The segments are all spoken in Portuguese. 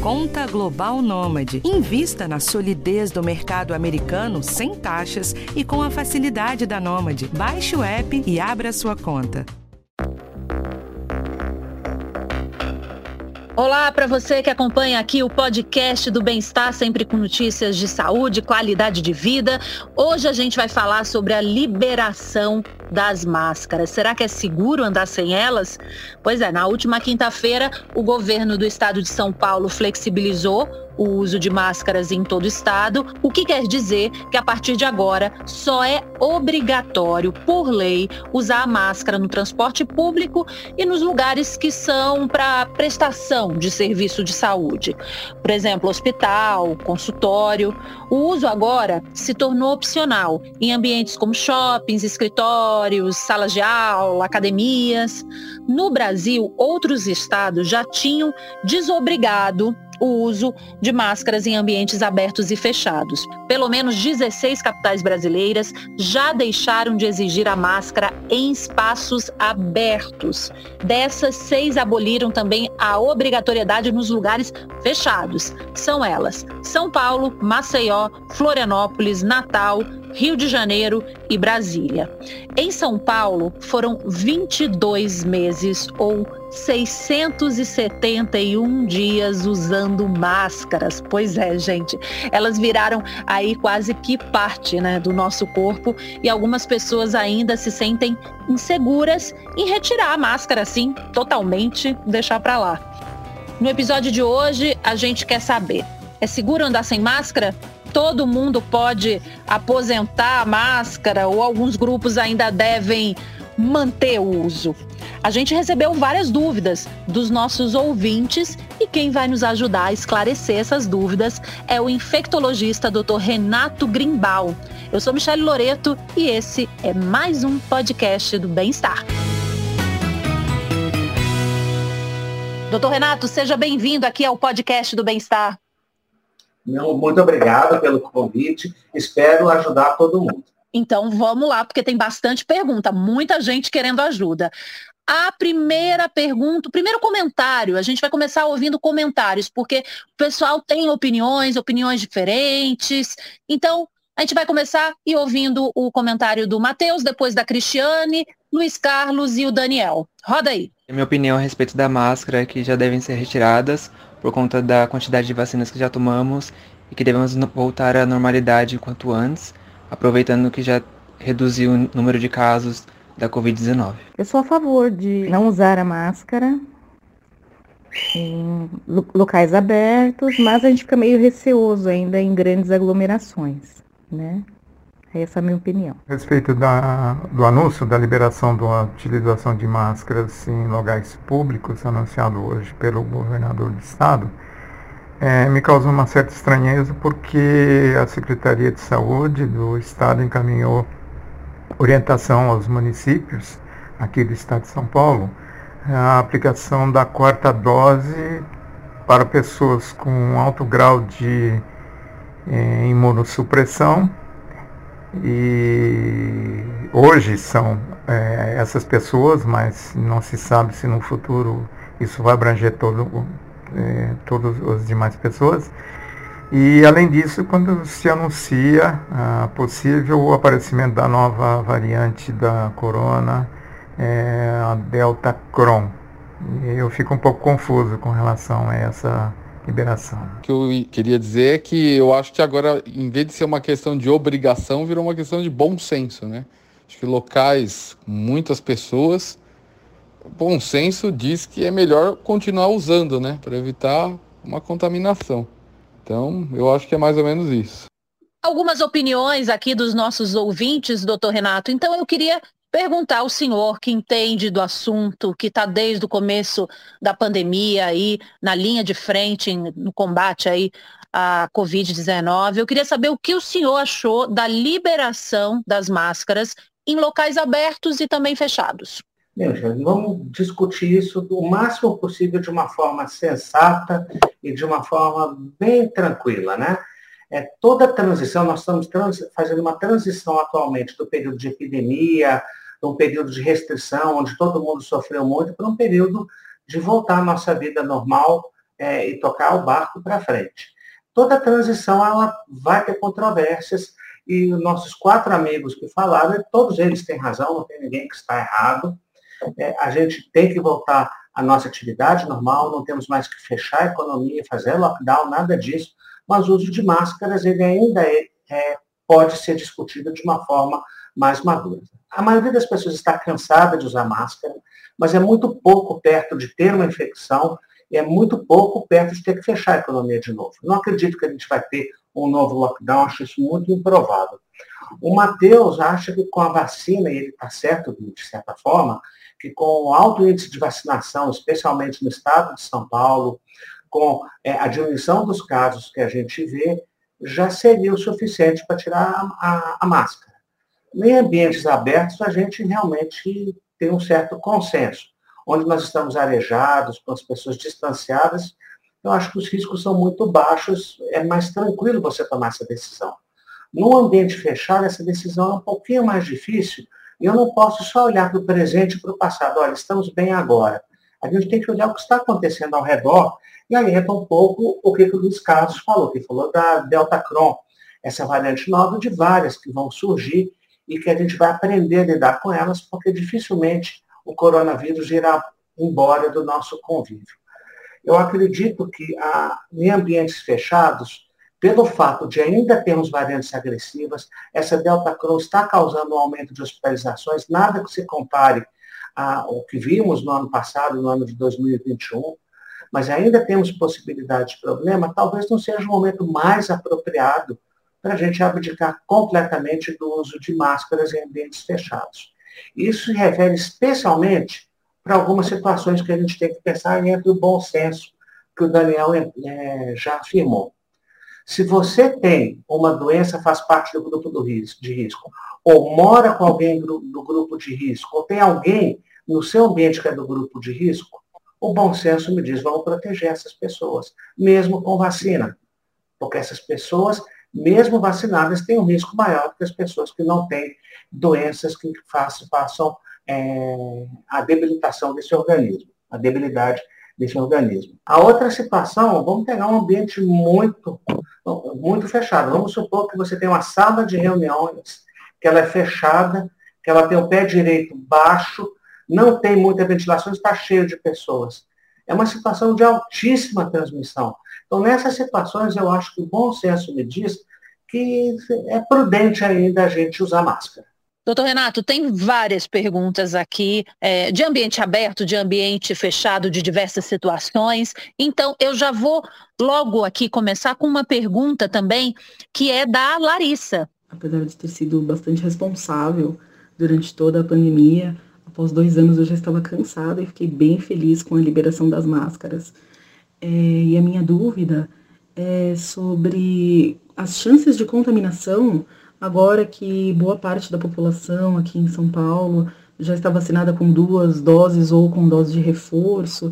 Conta Global Nômade. Invista na solidez do mercado americano sem taxas e com a facilidade da Nômade. Baixe o app e abra sua conta. Olá para você que acompanha aqui o podcast do Bem-Estar, sempre com notícias de saúde, qualidade de vida. Hoje a gente vai falar sobre a liberação das máscaras. Será que é seguro andar sem elas? Pois é, na última quinta-feira, o governo do estado de São Paulo flexibilizou o uso de máscaras em todo o estado, o que quer dizer que a partir de agora só é obrigatório, por lei, usar a máscara no transporte público e nos lugares que são para prestação de serviço de saúde. Por exemplo, hospital, consultório. O uso agora se tornou opcional em ambientes como shoppings, escritórios, salas de aula, academias. No Brasil, outros estados já tinham desobrigado o uso de máscaras em ambientes abertos e fechados. Pelo menos 16 capitais brasileiras já deixaram de exigir a máscara em espaços abertos. Dessas, 6 aboliram também a obrigatoriedade nos lugares fechados. São elas: São Paulo, Maceió, Florianópolis, Natal, Rio de Janeiro e Brasília. Em São Paulo, foram 22 meses ou 671 dias usando máscaras. Pois é, gente, elas viraram aí quase que parte, do nosso corpo, e algumas pessoas ainda se sentem inseguras em retirar a máscara assim, totalmente, deixar para lá. No episódio de hoje, a gente quer saber: é seguro andar sem máscara? Todo mundo pode aposentar a máscara ou alguns grupos ainda devem manter o uso? A gente recebeu várias dúvidas dos nossos ouvintes e quem vai nos ajudar a esclarecer essas dúvidas é o infectologista Dr. Renato Grimbal. Eu sou Michele Loreto e esse é mais um podcast do Bem-Estar. Dr. Renato, seja bem-vindo aqui ao podcast do Bem-Estar. Muito obrigado pelo convite, espero ajudar todo mundo. Então vamos lá, porque tem bastante pergunta, muita gente querendo ajuda. A primeira pergunta, o primeiro comentário, a gente vai começar ouvindo comentários, porque o pessoal tem opiniões diferentes. Então, a gente vai começar ouvindo o comentário do Matheus, depois da Cristiane, Luiz Carlos e o Daniel. Roda aí. A minha opinião a respeito da máscara é que já devem ser retiradas por conta da quantidade de vacinas que já tomamos e que devemos voltar à normalidade quanto antes, aproveitando que já reduziu o número de casos da Covid-19. Eu sou a favor de não usar a máscara em locais abertos, mas a gente fica meio receoso ainda em grandes aglomerações, Essa é a minha opinião. A respeito do anúncio da liberação da utilização de máscaras em locais públicos, anunciado hoje pelo governador do estado, me causa uma certa estranheza, porque a Secretaria de Saúde do estado encaminhou orientação aos municípios aqui do estado de São Paulo a aplicação da 4ª dose para pessoas com alto grau de imunossupressão. E hoje são essas pessoas, mas não se sabe se no futuro isso vai abranger todas as demais pessoas. E além disso, quando se anuncia possível aparecimento da nova variante da corona, a Delta Cron, eu fico um pouco confuso com relação a essa liberação. O que eu queria dizer é que eu acho que agora, em vez de ser uma questão de obrigação, virou uma questão de bom senso, Acho que locais com muitas pessoas, bom senso diz que é melhor continuar usando, para evitar uma contaminação. Então, eu acho que é mais ou menos isso. Algumas opiniões aqui dos nossos ouvintes, doutor Renato. Então, eu queria perguntar ao senhor que entende do assunto, que está desde o começo da pandemia aí, na linha de frente, no combate aí à Covid-19. Eu queria saber o que o senhor achou da liberação das máscaras em locais abertos e também fechados. Vamos discutir isso o máximo possível de uma forma sensata e de uma forma bem tranquila, Toda a transição, nós estamos fazendo uma transição atualmente do período de epidemia, de um período de restrição, onde todo mundo sofreu muito, para um período de voltar à nossa vida normal, e tocar o barco para frente. Toda transição ela vai ter controvérsias, e os nossos 4 amigos que falaram, todos eles têm razão, não tem ninguém que está errado. A gente tem que voltar à nossa atividade normal, não temos mais que fechar a economia, fazer lockdown, nada disso, mas o uso de máscaras ele ainda pode ser discutido de uma forma mais madura. A maioria das pessoas está cansada de usar máscara, mas é muito pouco perto de ter uma infecção e é muito pouco perto de ter que fechar a economia de novo. Não acredito que a gente vai ter um novo lockdown, acho isso muito improvável. O Matheus acha que com a vacina, e ele está certo de certa forma, que com o alto índice de vacinação, especialmente no estado de São Paulo, com a diminuição dos casos que a gente vê, já seria o suficiente para tirar a máscara. Em ambientes abertos, a gente realmente tem um certo consenso. Onde nós estamos arejados, com as pessoas distanciadas, eu acho que os riscos são muito baixos, é mais tranquilo você tomar essa decisão. No ambiente fechado, essa decisão é um pouquinho mais difícil, e eu não posso só olhar para o presente e para o passado. Olha, estamos bem agora. A gente tem que olhar o que está acontecendo ao redor, e aí entra um pouco o que o Luiz Carlos falou, que falou da Delta Cron, essa variante nova de várias que vão surgir e que a gente vai aprender a lidar com elas, porque dificilmente o coronavírus irá embora do nosso convívio. Eu acredito que em ambientes fechados, pelo fato de ainda termos variantes agressivas, essa Delta Cron está causando um aumento de hospitalizações, nada que se compare ao que vimos no ano passado, no ano de 2021, mas ainda temos possibilidade de problema, talvez não seja o momento mais apropriado para a gente abdicar completamente do uso de máscaras em ambientes fechados. Isso se refere especialmente para algumas situações que a gente tem que pensar entre o bom senso, que o Daniel já afirmou. Se você tem uma doença, faz parte do grupo de risco, ou mora com alguém do grupo de risco, ou tem alguém no seu ambiente que é do grupo de risco, o bom senso me diz, vamos proteger essas pessoas, mesmo com vacina. Porque essas pessoas, mesmo vacinadas, têm um risco maior do que as pessoas que não têm doenças que façam a debilitação desse organismo, a debilidade desse organismo. A outra situação, vamos pegar um ambiente muito fechado. Vamos supor que você tem uma sala de reuniões, que ela é fechada, que ela tem o pé direito baixo, não tem muita ventilação, está cheio de pessoas. É uma situação de altíssima transmissão. Então, nessas situações, eu acho que o bom senso me diz que é prudente ainda a gente usar máscara. Doutor Renato, tem várias perguntas aqui de ambiente aberto, de ambiente fechado, de diversas situações. Então, eu já vou logo aqui começar com uma pergunta também, que é da Larissa. Apesar de ter sido bastante responsável durante toda a pandemia, após 2 anos eu já estava cansada e fiquei bem feliz com a liberação das máscaras. E a minha dúvida é sobre as chances de contaminação, agora que boa parte da população aqui em São Paulo já está vacinada com 2 doses ou com dose de reforço,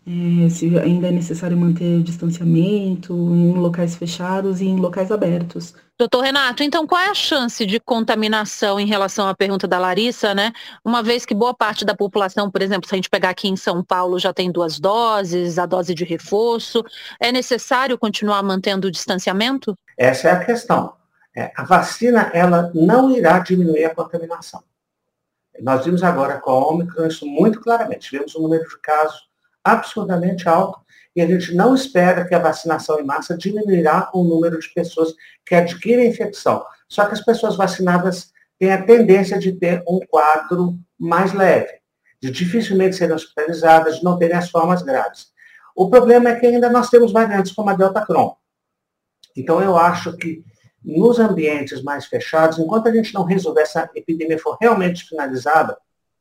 se ainda é necessário manter distanciamento em locais fechados e em locais abertos. Doutor Renato, então qual é a chance de contaminação em relação à pergunta da Larissa, né? Uma vez que boa parte da população, por exemplo, se a gente pegar aqui em São Paulo, já tem 2 doses, a dose de reforço, é necessário continuar mantendo o distanciamento? Essa é a questão. A vacina, ela não irá diminuir a contaminação. Nós vimos agora com a Ômicron isso muito claramente. Tivemos um número de casos absurdamente alto e a gente não espera que a vacinação em massa diminuirá o número de pessoas que adquirem a infecção. Só que as pessoas vacinadas têm a tendência de ter um quadro mais leve, de dificilmente serem hospitalizadas, de não terem as formas graves. O problema é que ainda nós temos variantes como a Delta Cron. Então eu acho que nos ambientes mais fechados, enquanto a gente não resolver essa epidemia for realmente finalizada,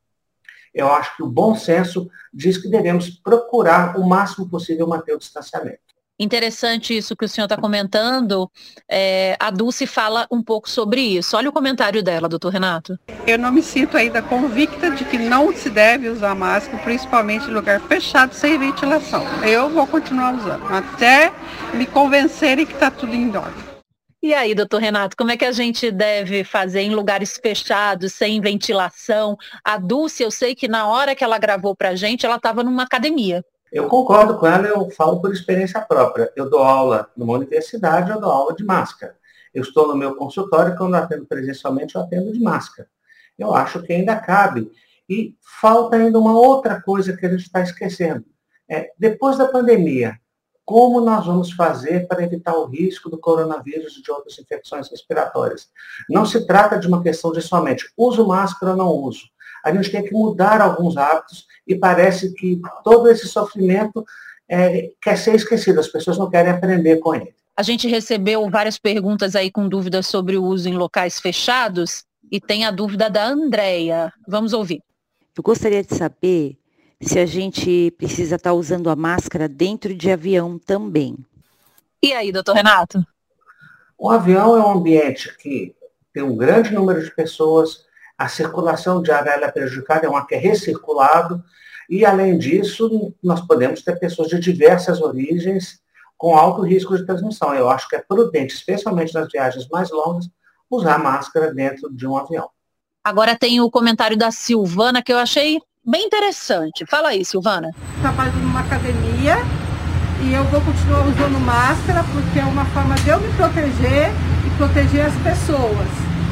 eu acho que o bom senso diz que devemos procurar o máximo possível manter o distanciamento. Interessante isso que o senhor está comentando. A Dulce fala um pouco sobre isso. Olha o comentário dela, doutor Renato. Eu não me sinto ainda convicta de que não se deve usar máscara, principalmente em lugar fechado, sem ventilação. Eu vou continuar usando, até me convencerem que está tudo em ordem. E aí, doutor Renato, como é que a gente deve fazer em lugares fechados, sem ventilação? A Dulce, eu sei que na hora que ela gravou pra gente, ela estava numa academia. Eu concordo com ela, eu falo por experiência própria. Eu dou aula numa universidade, eu dou aula de máscara. Eu estou no meu consultório, quando eu atendo presencialmente, eu atendo de máscara. Eu acho que ainda cabe. E falta ainda uma outra coisa que a gente está esquecendo. Depois da pandemia, como nós vamos fazer para evitar o risco do coronavírus e de outras infecções respiratórias? Não se trata de uma questão de somente uso máscara ou não uso. A gente tem que mudar alguns hábitos e parece que todo esse sofrimento quer ser esquecido. As pessoas não querem aprender com ele. A gente recebeu várias perguntas aí com dúvidas sobre o uso em locais fechados e tem a dúvida da Andréia. Vamos ouvir. Eu gostaria de saber se a gente precisa estar usando a máscara dentro de avião também. E aí, doutor Renato? O avião é um ambiente que tem um grande número de pessoas, a circulação de ar é prejudicada, é um ar que é recirculado, e além disso, nós podemos ter pessoas de diversas origens com alto risco de transmissão. Eu acho que é prudente, especialmente nas viagens mais longas, usar máscara dentro de um avião. Agora tem o comentário da Silvana, que eu achei bem interessante. Fala aí, Silvana. Trabalho numa academia e eu vou continuar usando máscara porque é uma forma de eu me proteger e proteger as pessoas.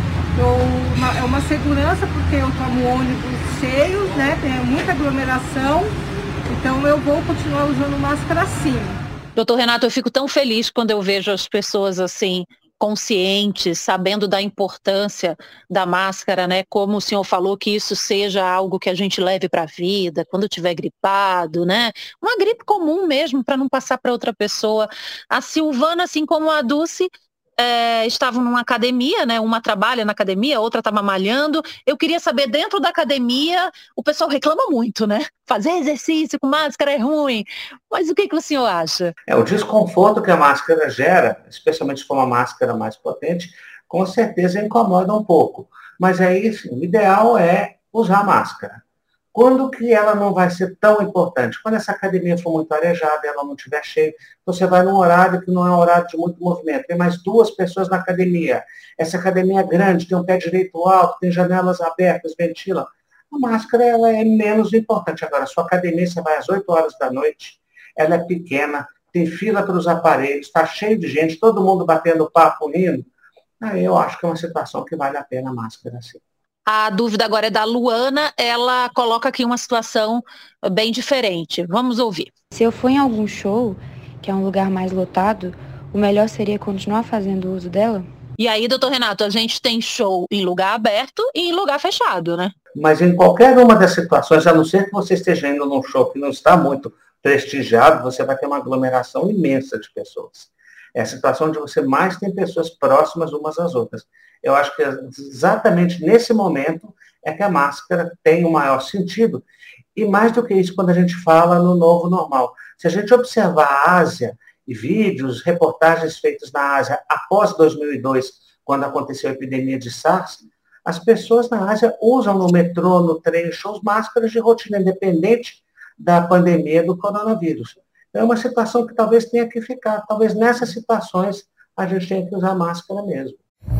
É uma segurança porque eu tomo ônibus cheios, né? Tem muita aglomeração, então eu vou continuar usando máscara sim. Doutor Renato, eu fico tão feliz quando eu vejo as pessoas assim, conscientes, sabendo da importância da máscara, né? Como o senhor falou, que isso seja algo que a gente leve para a vida, quando estiver gripado, né? Uma gripe comum mesmo, para não passar para outra pessoa. A Silvana, assim como a Dulce, estavam numa academia, né? Uma trabalha na academia, outra estava malhando. Eu queria saber, dentro da academia, o pessoal reclama muito, né? Fazer exercício com máscara é ruim. Mas o que o senhor acha? O desconforto que a máscara gera, especialmente se for uma máscara mais potente, com certeza incomoda um pouco. Mas aí, sim, o ideal é usar máscara. Quando que ela não vai ser tão importante? Quando essa academia for muito arejada, ela não estiver cheia, você vai num horário que não é um horário de muito movimento. Tem mais 2 pessoas na academia. Essa academia é grande, tem um pé direito alto, tem janelas abertas, ventila. A máscara ela é menos importante. Agora, a sua academia, você vai às 8 horas da noite, ela é pequena, tem fila para os aparelhos, está cheio de gente, todo mundo batendo papo, rindo. Aí eu acho que é uma situação que vale a pena a máscara, sim. A dúvida agora é da Luana, ela coloca aqui uma situação bem diferente. Vamos ouvir. Se eu for em algum show, que é um lugar mais lotado, o melhor seria continuar fazendo uso dela? E aí, doutor Renato, a gente tem show em lugar aberto e em lugar fechado, né? Mas em qualquer uma das situações, a não ser que você esteja indo num show que não está muito prestigiado, você vai ter uma aglomeração imensa de pessoas. É a situação onde você mais tem pessoas próximas umas às outras. Eu acho que exatamente nesse momento é que a máscara tem o maior sentido. E mais do que isso, quando a gente fala no novo normal. Se a gente observar a Ásia e vídeos, reportagens feitas na Ásia após 2002, quando aconteceu a epidemia de SARS, as pessoas na Ásia usam no metrô, no trem, shows, máscaras de rotina, independente da pandemia do coronavírus. É uma situação que talvez tenha que ficar. Talvez nessas situações a gente tenha que usar máscara mesmo.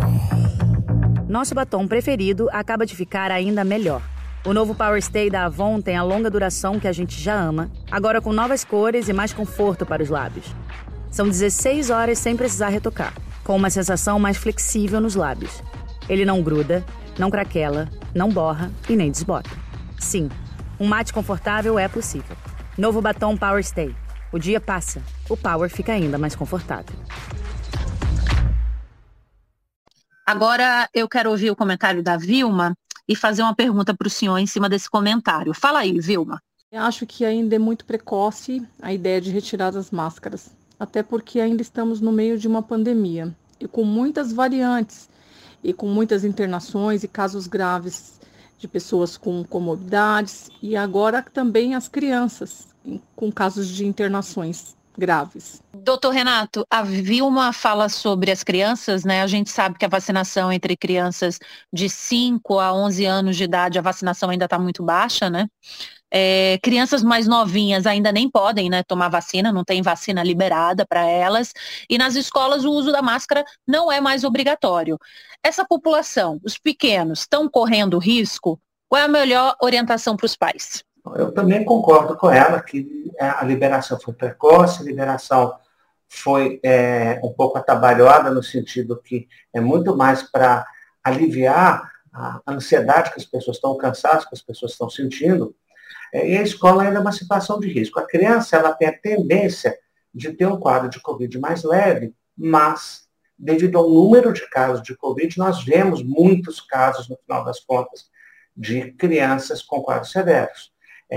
Nosso batom preferido acaba de ficar ainda melhor. O novo Power Stay da Avon tem a longa duração que a gente já ama, agora com novas cores e mais conforto para os lábios. São 16 horas sem precisar retocar, com uma sensação mais flexível nos lábios. Ele não gruda, não craquela, não borra e nem desbota. Sim, um mate confortável é possível. Novo batom Power Stay. O dia passa, o Power fica ainda mais confortável. Agora eu quero ouvir o comentário da Vilma e fazer uma pergunta para o senhor em cima desse comentário. Fala aí, Vilma. Eu acho que ainda é muito precoce a ideia de retirar as máscaras, até porque ainda estamos no meio de uma pandemia e com muitas variantes e com muitas internações e casos graves de pessoas com comorbidades e agora também as crianças com casos de internações graves. Doutor Renato, a Vilma fala sobre as crianças, né? A gente sabe que a vacinação entre crianças de 5 a 11 anos de idade, a vacinação ainda está muito baixa, né? Crianças mais novinhas ainda nem podem, né, tomar vacina, não tem vacina liberada para elas, e nas escolas o uso da máscara não é mais obrigatório. Essa população, os pequenos, estão correndo risco? Qual é a melhor orientação para os pais? Eu também concordo com ela que a liberação foi precoce, a liberação foi um pouco atabalhoada no sentido que é muito mais para aliviar a ansiedade que as pessoas estão cansadas, que as pessoas estão sentindo. E a escola ainda é uma situação de risco. A criança ela tem a tendência de ter um quadro de Covid mais leve, mas, devido ao número de casos de Covid, nós vemos muitos casos, no final das contas, de crianças com quadros severos.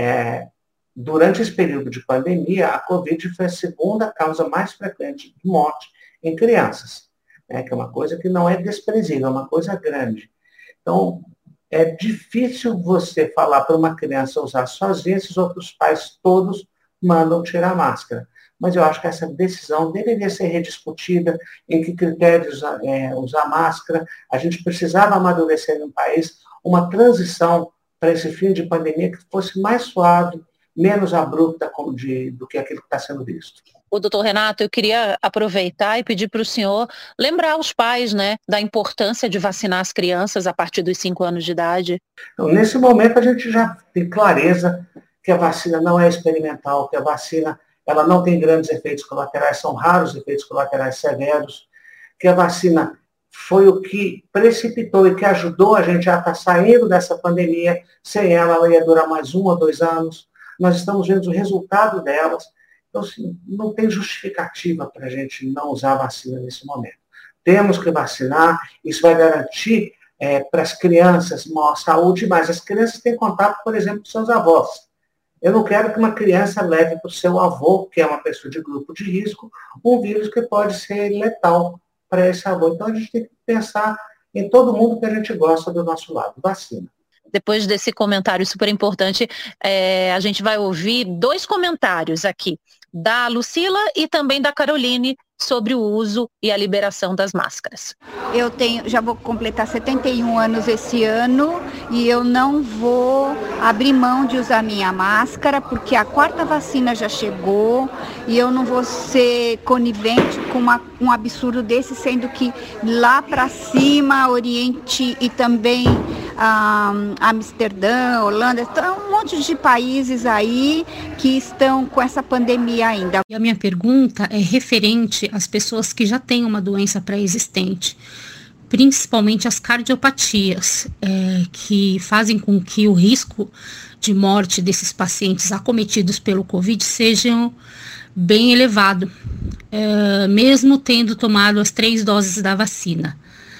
Durante esse período de pandemia, a Covid foi a segunda causa mais frequente de morte em crianças, que é uma coisa que não é desprezível, é uma coisa grande. Então, é difícil você falar para uma criança usar sozinha, esses outros pais todos mandam tirar a máscara. Mas eu acho que essa decisão deveria ser rediscutida, em que critérios usar máscara. A gente precisava amadurecer no país uma transição para esse fim de pandemia que fosse mais suave, menos abrupta do que aquilo que está sendo visto. O doutor Renato, eu queria aproveitar e pedir para o senhor lembrar os pais, da importância de vacinar as crianças a partir dos 5 anos de idade. Então, nesse momento, a gente já tem clareza que a vacina não é experimental, que a vacina ela não tem grandes efeitos colaterais, são raros efeitos colaterais severos, que a vacina foi o que precipitou e que ajudou a gente a estar saindo dessa pandemia. Sem ela ia durar mais 1 ou 2 anos. Nós estamos vendo o resultado delas. Então, assim, não tem justificativa para a gente não usar a vacina nesse momento. Temos que vacinar, isso vai garantir para as crianças maior saúde, mas as crianças têm contato, por exemplo, com seus avós. Eu não quero que uma criança leve para o seu avô, que é uma pessoa de grupo de risco, um vírus que pode ser letal para esse avô. Então, a gente tem que pensar em todo mundo que a gente gosta do nosso lado. Vacina. Depois desse comentário super importante, a gente vai ouvir 2 comentários aqui, da Lucila e também da Caroline, sobre o uso e a liberação das máscaras. Eu já vou completar 71 anos esse ano e eu não vou abrir mão de usar minha máscara, porque a 4ª vacina já chegou e eu não vou ser conivente com um absurdo desse, sendo que lá para cima, Oriente e também Amsterdã, Holanda, um monte de países aí que estão com essa pandemia ainda. E a minha pergunta é referente às pessoas que já têm uma doença pré-existente, principalmente as cardiopatias, que fazem com que o risco de morte desses pacientes acometidos pelo Covid sejam bem elevado, mesmo tendo tomado as 3 doses da vacina.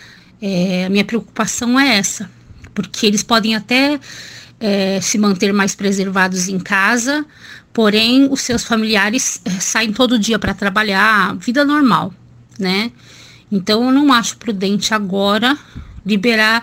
A minha preocupação é essa, porque eles podem até se manter mais preservados em casa, porém os seus familiares saem todo dia para trabalhar, vida normal, né? Então eu não acho prudente agora liberar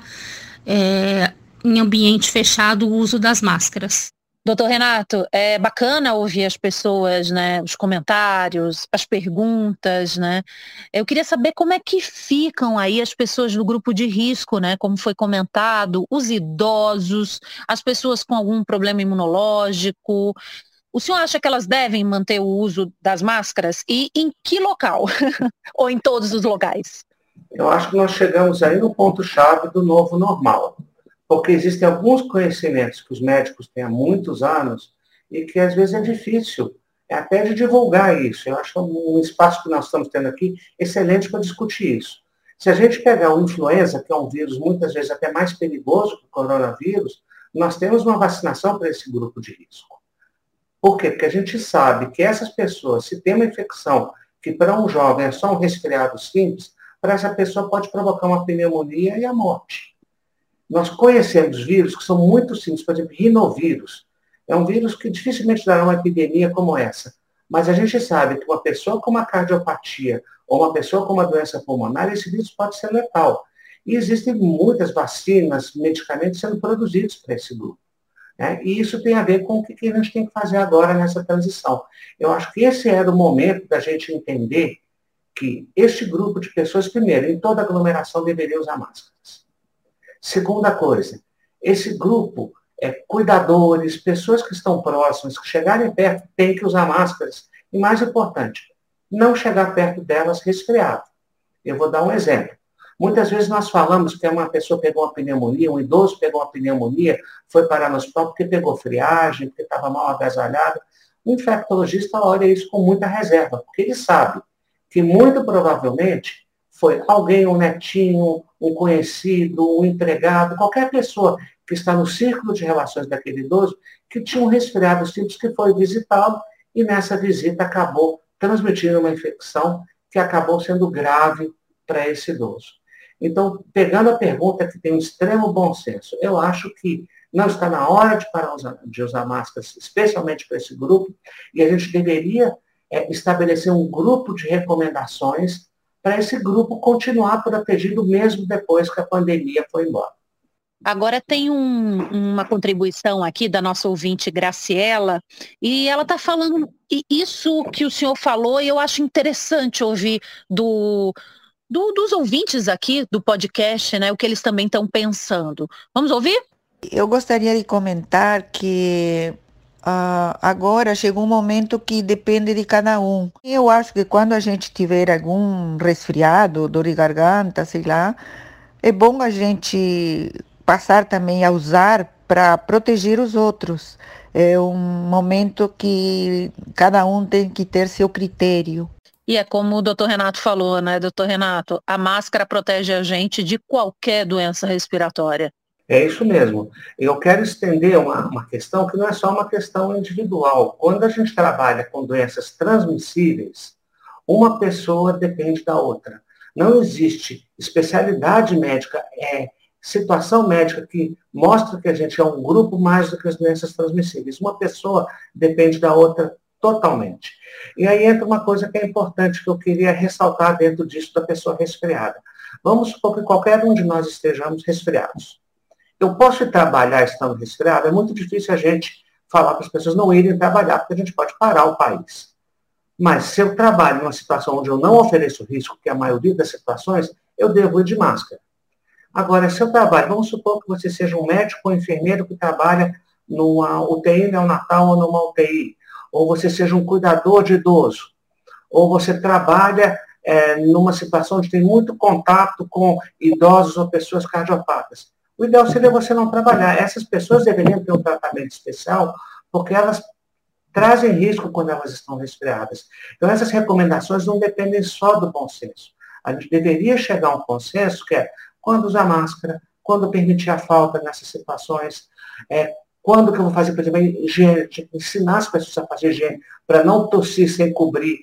em ambiente fechado o uso das máscaras. Doutor Renato, é bacana ouvir as pessoas, os comentários, as perguntas, Eu queria saber como é que ficam aí as pessoas do grupo de risco, como foi comentado, os idosos, as pessoas com algum problema imunológico. O senhor acha que elas devem manter o uso das máscaras? E em que local? Ou em todos os locais? Eu acho que nós chegamos aí no ponto-chave do novo normal. Porque existem alguns conhecimentos que os médicos têm há muitos anos e que às vezes é difícil até de divulgar isso. Eu acho um espaço que nós estamos tendo aqui excelente para discutir isso. Se a gente pegar o influenza, que é um vírus muitas vezes até mais perigoso que o coronavírus, nós temos uma vacinação para esse grupo de risco. Por quê? Porque a gente sabe que essas pessoas, se tem uma infecção que para um jovem é só um resfriado simples, para essa pessoa pode provocar uma pneumonia e a morte. Nós conhecemos vírus que são muito simples, por exemplo, rinovírus. É um vírus que dificilmente dará uma epidemia como essa. Mas a gente sabe que uma pessoa com uma cardiopatia ou uma pessoa com uma doença pulmonar, esse vírus pode ser letal. E existem muitas vacinas, medicamentos sendo produzidos para esse grupo. E isso tem a ver com o que a gente tem que fazer agora nessa transição. Eu acho que esse era o momento da gente entender que este grupo de pessoas, primeiro, em toda aglomeração deveria usar máscaras. Segunda coisa, esse grupo, cuidadores, pessoas que estão próximas, que chegarem perto, têm que usar máscaras. E mais importante, não chegar perto delas resfriado. Eu vou dar um exemplo. Muitas vezes nós falamos que uma pessoa pegou uma pneumonia, um idoso pegou uma pneumonia, foi parar no hospital porque pegou friagem, porque estava mal agasalhado. O infectologista olha isso com muita reserva, porque ele sabe que muito provavelmente foi alguém, um netinho, um conhecido, um empregado, qualquer pessoa que está no círculo de relações daquele idoso, que tinha um resfriado simples, que foi visitá-lo e nessa visita acabou transmitindo uma infecção que acabou sendo grave para esse idoso. Então, pegando a pergunta que tem um extremo bom senso, eu acho que não está na hora de parar de usar máscaras, especialmente para esse grupo, e a gente deveria estabelecer um grupo de recomendações para esse grupo continuar protegido mesmo depois que a pandemia foi embora. Agora tem uma contribuição aqui da nossa ouvinte Graciela, e ela está falando isso que o senhor falou, e eu acho interessante ouvir dos ouvintes aqui do podcast, né, o que eles também estão pensando. Vamos ouvir? Eu gostaria de comentar que agora chegou um momento que depende de cada um. Eu acho que quando a gente tiver algum resfriado, dor de garganta, sei lá, é bom a gente passar também a usar para proteger os outros. É um momento que cada um tem que ter seu critério. E é como o doutor Renato falou, né, doutor Renato? A máscara protege a gente de qualquer doença respiratória. É isso mesmo. Eu quero estender uma questão que não é só uma questão individual. Quando a gente trabalha com doenças transmissíveis, uma pessoa depende da outra. Não existe especialidade médica, situação médica que mostra que a gente é um grupo mais do que as doenças transmissíveis. Uma pessoa depende da outra totalmente. E aí entra uma coisa que é importante, que eu queria ressaltar dentro disso da pessoa resfriada. Vamos supor que qualquer um de nós estejamos resfriados. Eu posso ir trabalhar estando resfriado? É muito difícil a gente falar para as pessoas não irem trabalhar, porque a gente pode parar o país. Mas se eu trabalho numa situação onde eu não ofereço risco, que é a maioria das situações, eu devo ir de máscara. Agora, se eu trabalho, vamos supor que você seja um médico ou enfermeiro que trabalha numa UTI neonatal ou numa UTI, ou você seja um cuidador de idoso, ou você trabalha numa situação onde tem muito contato com idosos ou pessoas cardiopatas. O ideal seria você não trabalhar. Essas pessoas deveriam ter um tratamento especial, porque elas trazem risco quando elas estão resfriadas. Então, essas recomendações não dependem só do bom senso. A gente deveria chegar a um consenso que é quando usar máscara, quando permitir a falta nessas situações, quando que eu vou fazer, por exemplo, higiene, ensinar as pessoas a fazer higiene, para não tossir sem cobrir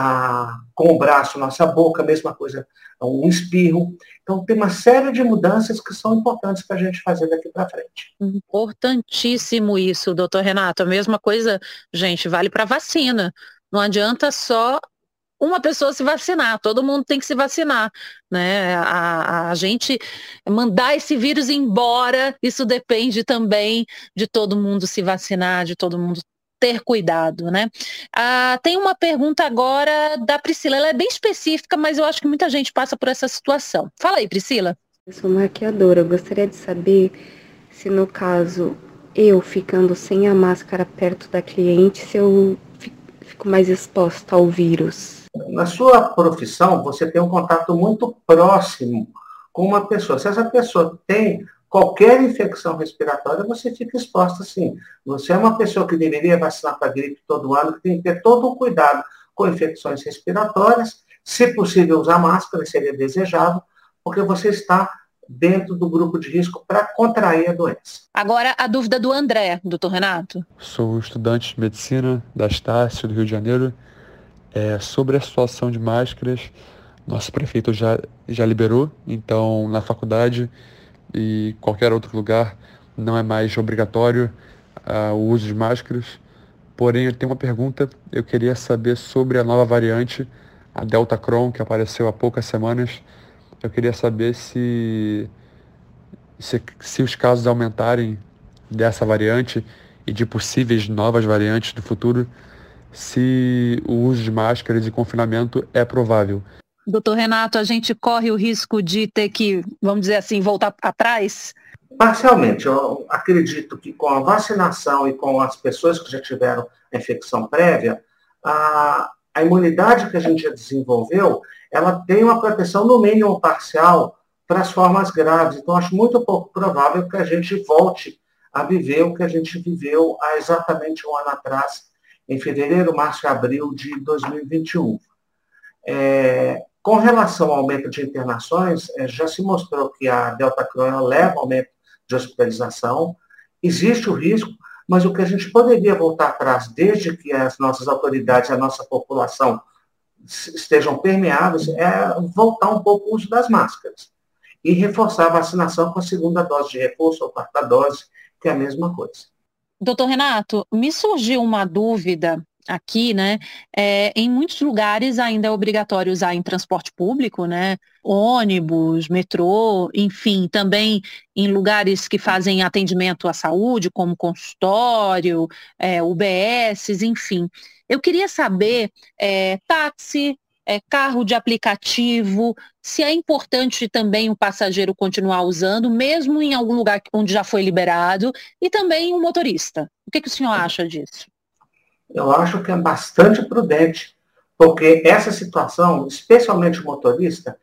com o braço, nossa boca, mesma coisa, um espirro. Então, tem uma série de mudanças que são importantes para a gente fazer daqui para frente. Importantíssimo isso, doutor Renato. A mesma coisa, gente, vale para vacina. Não adianta só uma pessoa se vacinar, todo mundo tem que se vacinar, né? A gente mandar esse vírus embora, isso depende também de todo mundo se vacinar, de todo mundo ter cuidado, né? Tem uma pergunta agora da Priscila, ela é bem específica, mas eu acho que muita gente passa por essa situação. Fala aí, Priscila. Eu sou maquiadora, eu gostaria de saber se no caso eu ficando sem a máscara perto da cliente, se eu fico mais exposta ao vírus. Na sua profissão, você tem um contato muito próximo com uma pessoa. Se essa pessoa tem qualquer infecção respiratória, você fica exposta sim. Você é uma pessoa que deveria vacinar para gripe todo ano, que tem que ter todo o cuidado com infecções respiratórias. Se possível, usar máscara seria desejável, porque você está dentro do grupo de risco para contrair a doença. Agora, a dúvida do André, doutor Renato. Sou estudante de medicina da Estácio, do Rio de Janeiro. Sobre a situação de máscaras, nosso prefeito já liberou, então na faculdade e qualquer outro lugar não é mais obrigatório o uso de máscaras. Porém, eu tenho uma pergunta, eu queria saber sobre a nova variante, a Delta Cron, que apareceu há poucas semanas. Eu queria saber se os casos aumentarem dessa variante e de possíveis novas variantes do futuro, se o uso de máscaras e confinamento é provável. Doutor Renato, a gente corre o risco de ter que, vamos dizer assim, voltar atrás? Parcialmente. Eu acredito que com a vacinação e com as pessoas que já tiveram a infecção prévia, a imunidade que a gente já desenvolveu, ela tem uma proteção no mínimo parcial para as formas graves. Então, acho muito pouco provável que a gente volte a viver o que a gente viveu há exatamente um ano atrás, em fevereiro, março e abril de 2021. Com relação ao aumento de internações, já se mostrou que a Delta-Cron leva ao aumento de hospitalização, existe o risco, mas o que a gente poderia voltar atrás, desde que as nossas autoridades, a nossa população estejam permeados, é voltar um pouco o uso das máscaras e reforçar a vacinação com a segunda dose de reforço ou quarta dose, que é a mesma coisa. Doutor Renato, me surgiu uma dúvida aqui, né? Em muitos lugares ainda é obrigatório usar em transporte público, né? Ônibus, metrô, enfim, também em lugares que fazem atendimento à saúde, como consultório, UBSs, enfim. Eu queria saber, táxi, carro de aplicativo, se é importante também o passageiro continuar usando, mesmo em algum lugar onde já foi liberado, e também o motorista. O que o senhor acha disso? Eu acho que é bastante prudente, porque essa situação, especialmente o motorista,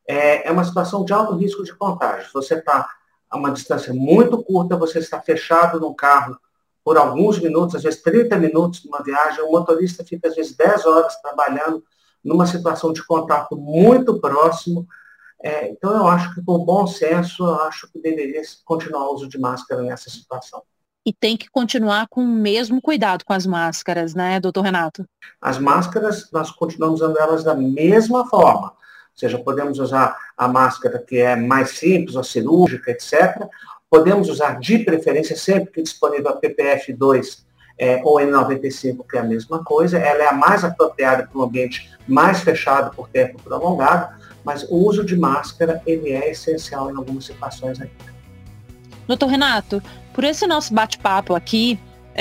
é uma situação de alto risco de contágio. Você está a uma distância muito curta, você está fechado num carro por alguns minutos, às vezes 30 minutos numa viagem, o motorista fica às vezes 10 horas trabalhando numa situação de contato muito próximo. Então eu acho que, por bom senso, eu acho que deveria continuar o uso de máscara nessa situação. E tem que continuar com o mesmo cuidado com as máscaras, né, doutor Renato? As máscaras, nós continuamos usando elas da mesma forma. Ou seja, podemos usar a máscara que é mais simples, a cirúrgica, etc. Podemos usar, de preferência, sempre que disponível a PPF2 ou N95, que é a mesma coisa. Ela é a mais apropriada para um ambiente mais fechado por tempo prolongado, mas o uso de máscara, ele é essencial em algumas situações ainda. Doutor Renato, por esse nosso bate-papo aqui,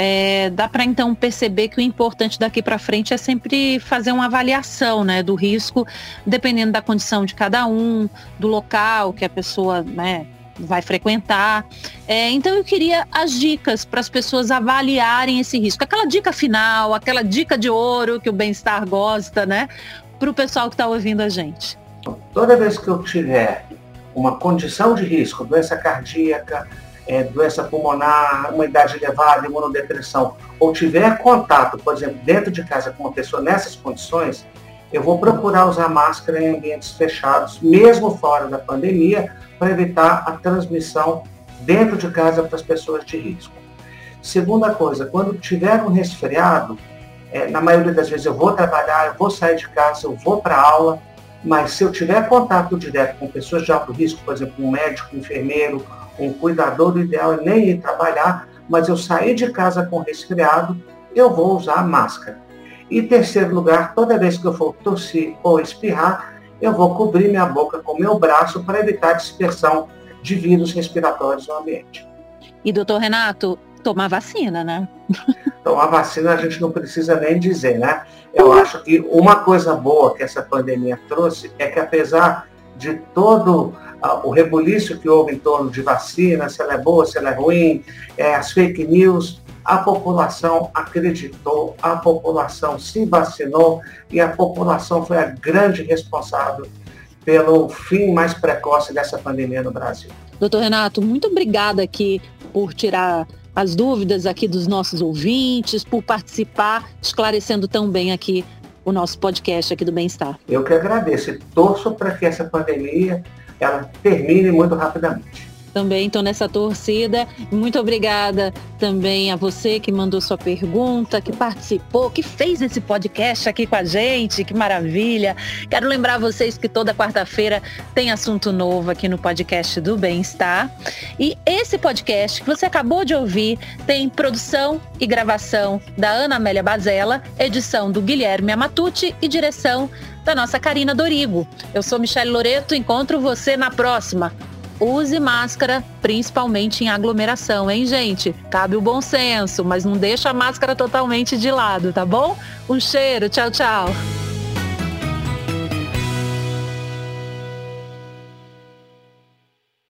dá para então perceber que o importante daqui para frente é sempre fazer uma avaliação, né, do risco, dependendo da condição de cada um, do local que a pessoa, né, vai frequentar. Então eu queria as dicas para as pessoas avaliarem esse risco. Aquela dica final, aquela dica de ouro que o Bem-Estar gosta, né, para o pessoal que está ouvindo a gente. Toda vez que eu tiver uma condição de risco, doença cardíaca, doença pulmonar, uma idade elevada, imunodepressão, ou tiver contato, por exemplo, dentro de casa com uma pessoa nessas condições, eu vou procurar usar máscara em ambientes fechados, mesmo fora da pandemia, para evitar a transmissão dentro de casa para as pessoas de risco. Segunda coisa, quando tiver um resfriado, na maioria das vezes eu vou trabalhar, eu vou sair de casa, eu vou para a aula, mas se eu tiver contato direto com pessoas de alto risco, por exemplo, um médico, um enfermeiro, um cuidador, o ideal é nem ir trabalhar, mas eu sair de casa com resfriado, eu vou usar máscara. E terceiro lugar, toda vez que eu for tossir ou espirrar, eu vou cobrir minha boca com meu braço para evitar a dispersão de vírus respiratórios no ambiente. E doutor Renato, tomar vacina, né? Então, a vacina a gente não precisa nem dizer, né? Eu acho que uma coisa boa que essa pandemia trouxe é que, apesar de todo o rebuliço que houve em torno de vacina, se ela é boa, se ela é ruim, as fake news, a população acreditou, a população se vacinou e a população foi a grande responsável pelo fim mais precoce dessa pandemia no Brasil. Doutor Renato, muito obrigada aqui por tirar as dúvidas aqui dos nossos ouvintes, por participar, esclarecendo tão bem aqui o nosso podcast aqui do Bem-Estar. Eu que agradeço e torço para que essa pandemia ela termine muito rapidamente. Também estou nessa torcida. Muito obrigada também a você que mandou sua pergunta, que participou, que fez esse podcast aqui com a gente. Que maravilha. Quero lembrar vocês que toda quarta-feira tem assunto novo aqui no podcast do Bem-Estar. E esse podcast que você acabou de ouvir tem produção e gravação da Ana Amélia Bazella, edição do Guilherme Amatucci e direção da nossa Karina Dorigo. Eu sou Michele Loreto, encontro você na próxima. Use máscara, principalmente em aglomeração, hein, gente? Cabe o bom senso, mas não deixa a máscara totalmente de lado, tá bom? Um cheiro, tchau, tchau.